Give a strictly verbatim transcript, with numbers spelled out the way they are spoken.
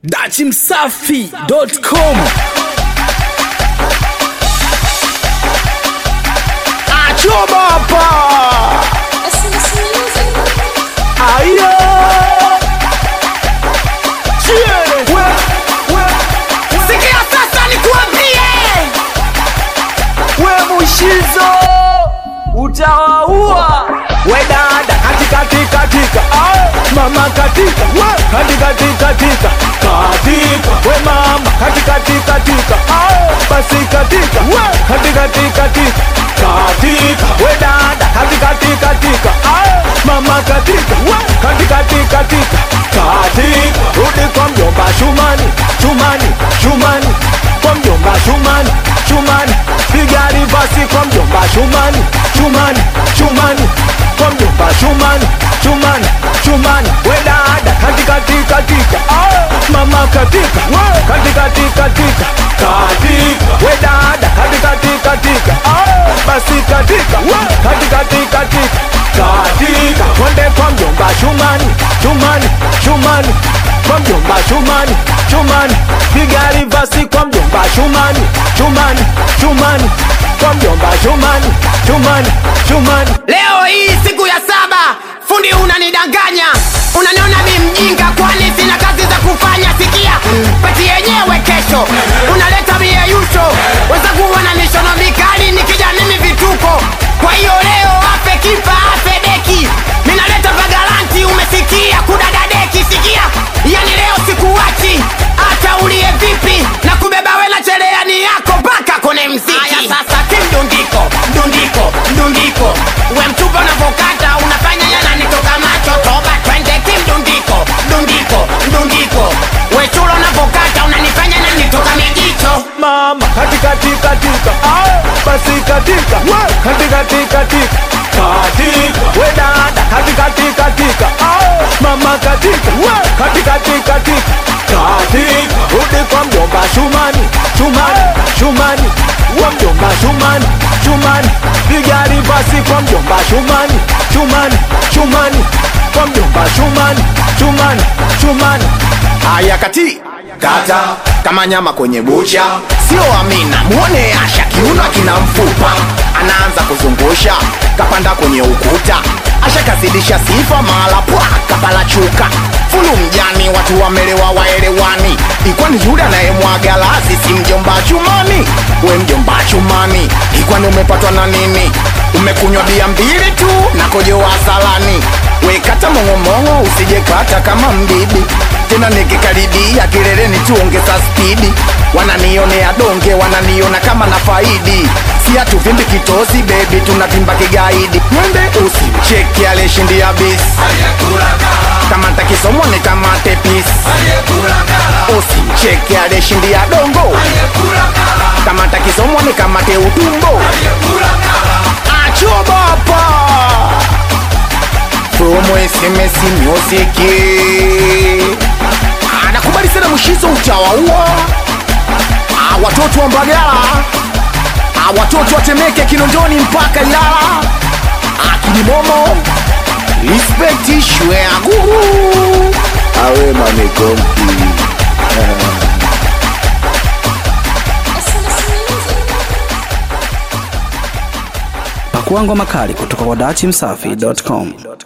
dachi msafi dot com. Achoba hapa. Aya. Chiele. We, we. Sikia sasa nikuambie. We Mushizo utawaua. We dada katika katika katika. Mama katika. We katika katika katika. Katika. We mama katika katika katika. Basi katika. We katika katika katika. Katika. We dada katika katika katika. Mama katika. We katika katika katika. Katika. Rudi kwa mjomba Shumani. Shumani. Shumani. Kwa mjomba Shumani. Shumani. Piga rivasi kwa mjomba Shumani. Shumani. Shumani. Kwa mjomba Shumani. Shumani. Shumani. We dada katika katika katika. Mama katika. Katika katika katika. Katika. We dada katika katika katika. Basi katika. Katika katika katika. Katika. Twende kwa mjomba Shumani. Shumani. Shumani. Kwa mjomba Shumani. Shumani. Piga rivasi kwa mjomba Shumani. Shumani. Shumani. Kwa mjomba Shumani. Shumani. Shumani. Leo hii siku ya saba, fundi unanidanganya. Unaniona mimi mjinga kwani sina kazi za kufanya. Sikia, pati yenyewe kesho unaleta mieyusho. Wenzangu wananishono mikali nikija mimi vituko. Kwa hiyo leo afe kipa afe deki. Mimi naleta vagalanti umesikia kudadadeki. Sikia, yani leo sikuachi hata ulie vipi. Na kubeba we na cherehani yako mpaka kone mziki. Aya sasa kimdundiko, ndundiko, ndundiko. We mtupa unavokata unafanya yana nitoka macho. Toba twende kimdundiko, ndundiko, ndundiko. We chulo unavokata unanifanya na nitoka mijicho. Mama katika katika katika. Basi katika. Katika katika katika. Katika. We dada katika katika katika. Mama katika. Katika katika katika. Katika. Rudi kwa mjomba Shumani. Shumani. Shumani. Kwa mjomba Shumani. Shumani. Piga rivasi kwa mjomba Shumani. Shumani. Shumani. Kwa mjomba Shumani. Shumani. Shumani. Aya kati kata kama nyama kwenye bucha. Sio Amina muone Asha kiuno kina mfupa. Anaanza kuzungusha kapanda kwenye ukuta. Asha kazidisha sifa mala pwa kapala chuka. Fulu mjani watu wamelewa waelewani. Ikwani yule anayemwaga lazi si mjomba Shumani. We mjomba Shumani, ikwani umepatwa na nini? Umekunywa bia mbili tu na kojoa salani. We kata mongomongo usije kata kama mbibi. Tena nikikaribia kileleni tuongeza spidi. Wananionea donge wananiona kama na faidi. Si hatuvimbi kitosi baby tunavimba kigaidi. Mwende usimcheki aleshindia bis. Kama takisomo ni kama tepis. Usimcheki aleshindia dongo. Kama takisomo ni kama teutumbo. Achoba hapa. Promo S M S music. Anakubali sana Mushizo utawaua. Ah, watoto wa Mbagala. Ah, watoto wa Temeke Kinondoni mpaka Ilala. Ah, Kidimomo. Respect ishwe aguru. Awe mami kompi. Pakua ngoma kali kutoka kwa dachi msafi dot com.